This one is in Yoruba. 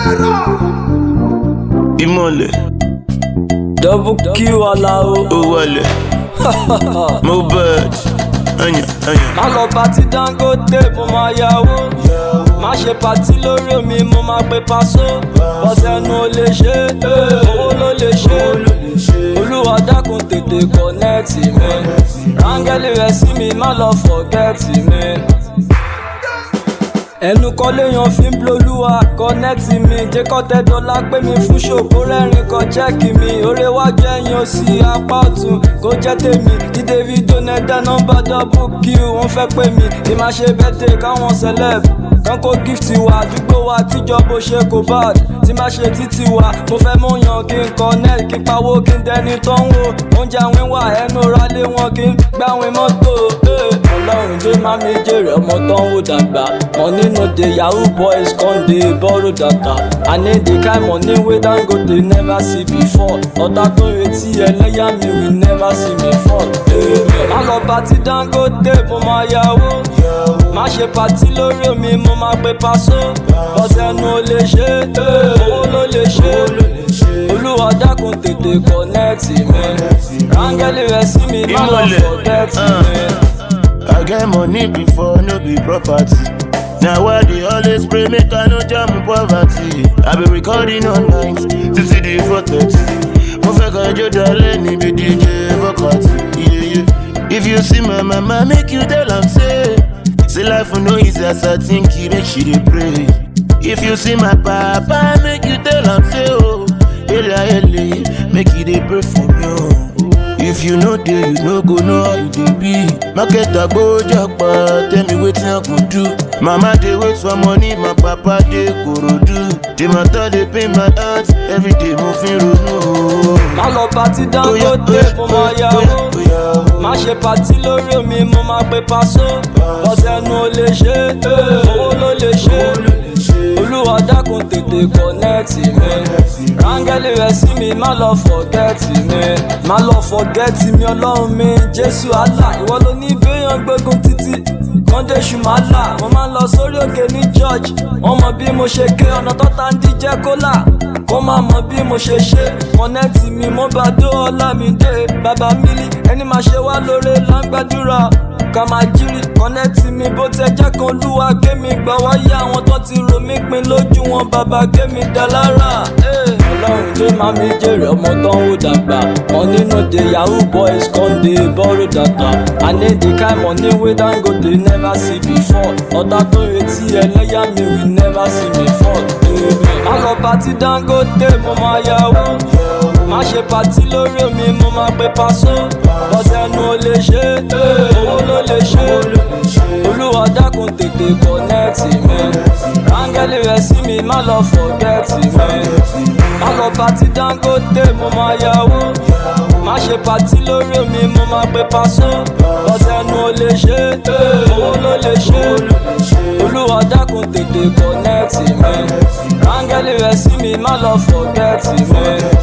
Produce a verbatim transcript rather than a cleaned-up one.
Ìmọ̀lẹ̀. Double Q Alao. Ó wọlé. Mohbad. Anya, anya. Má lọ pati Dangote, mo máa yáwó. Má ṣe pati lórí omi, mo máa pe Paso. Bọ́sẹ̀nu ò lè ṣe, owó ló lè ṣe. Olúwa dákun tètè kọ̀nẹ́ẹ̀tì mi. Rángẹ́lì rẹ̀ sí mi, má lọ fọ̀gẹ́ẹ̀tì mi. Ẹnu kọ́ léèyàn fi ń blolúwa kọ́nẹ́tì mi. Jẹ́kọ́ tẹ́ dọ́là pé mi fún ṣòkó rẹ́rìn kan chẹ́ẹ̀kì mi. Oore wájú ẹ̀yìn òsì apá ọ̀tún kó jẹ́ tèmi. Ní Davido nẹ́dá nọ́mbà double Q wọ́n fẹ́ pè mí. Kí má ṣe bẹ́tẹ̀ káwọn celeb kan kó gift wa. Àdúgbò wa tíjọ́ bó ṣe kò bad. Tí má ṣe títì wa mo fẹ́ mú yan kí n connect kí n pawó kí n dẹni tó ń wo. Oúnjẹ àwìn wà ẹnu ralé wọn kí n gbáwìn mọ́tò. Ọlọ́run dé má mi jèrè ọmọ tó ń wò dàgbà. Money no dey, Yahoo boys come dey borrow data. I need the kind money wey Dangote never see before. Ọ̀tá tó retí ẹlẹ́yà mi will never see me fall. Má lọ pati Dangote, mo máa yáwó. Má ṣe pati lórí omi, mo máa pe Paso. Bọ́sẹ̀nu ò lè ṣe, owó ló lè ṣe. Olúwa dákun tètè kọ̀nẹ́ẹ̀tì mi. Rángẹ́lì rẹ̀ sí mi, má lọ fọ̀gẹ́ẹ̀tì mi. I get money before, no be property. Now why they always pray make I no jam poverty. I be recording all night, till the four thirty. Mo fẹ́ kọjú dalẹ̀ níbi D J Vokati. Yeah, yeah. If you see my mama, make you tell am say, say life no easy as I think it, make she dey pray. If you see my papa, make you tell am say, oh, ele ele, make he dey pray for me. Oh. If you know dey, you no go know how you dey be. Market agbojakpa, tell me wetin I go do. Mama dey wait for money, my papa dey korodu. The matter dey pain my heart, every day mo fi ronú. Má lọ pati Dangote, mo máa yáwó. Má ṣe pati lórí omi, mo máa pe Paso. Bọ́sẹ̀nu ò lè ṣe, owó ló lè ṣe. Olúwa dákun tètè kọ̀nẹ́ẹ̀tì mi. Rángẹ́lì rẹ̀ sí mi, má lọ fọ̀gẹ́ẹ̀tì mi. Má lọ fọ̀gẹ́ẹ̀tì mi, Ọlọ́run mi, Jésù Allah. Ìwọ ló ní béèyàn gbógun títí. Kọ́ndé ṣùmálà, mo máa ń lọ sórí òkè ní church. Wọ́n mọ bí mo ṣe ké ọ̀nà tọ́ta ń díjẹ́ kólà. Kó má mọ bí mo ṣe ṣe. Kọ̀nẹ́ẹ̀tì mi, mo bá dó Ọlámídé. Bàbá Mílí, ẹni máa ṣe wá lóore lágbàdúrà. Ká máa jírí kọ́nẹ́ẹ̀tì mi bó tẹ jẹ́ kan Olúwa kémi gbà wáyé àwọn tó ti rò mí pin lójú wọn bàbá kémi dá lára. Ọlọ́run dé má mi jèrè ọmọ tó ń wò dàgbà. Money no dey, Yahoo boys come dey borrow data. I need the kind money wey Dangote never see before. Ọ̀tá tó retí ẹlẹ́yà mi will never see me fall. Má lọ pati Dangote, mo máa yáwó. Má ṣe pati lórí omi, mo máa pe Paso. Bọ́sẹ̀nu ò lè ṣe, owó ló lè ṣe. Olúwa dákun tètè kọ̀nẹ́ẹ̀tì mi. Rángẹ́lì rẹ̀ sí mi, má lọ fọ̀gẹ́ẹ̀tì mi. Má lọ pati Dangote, mo máa yáwó. Má ṣe pati lórí omi, mo máa pe Paso. Bọ́sẹ̀nu ò lè ṣe, owó ló lè ṣe. Olúwa dákun tètè kọ̀nẹ́ẹ̀tì mi. Rángẹ́lì rẹ̀ sí mi, má lọ fọ̀gẹ́ẹ̀tì mi.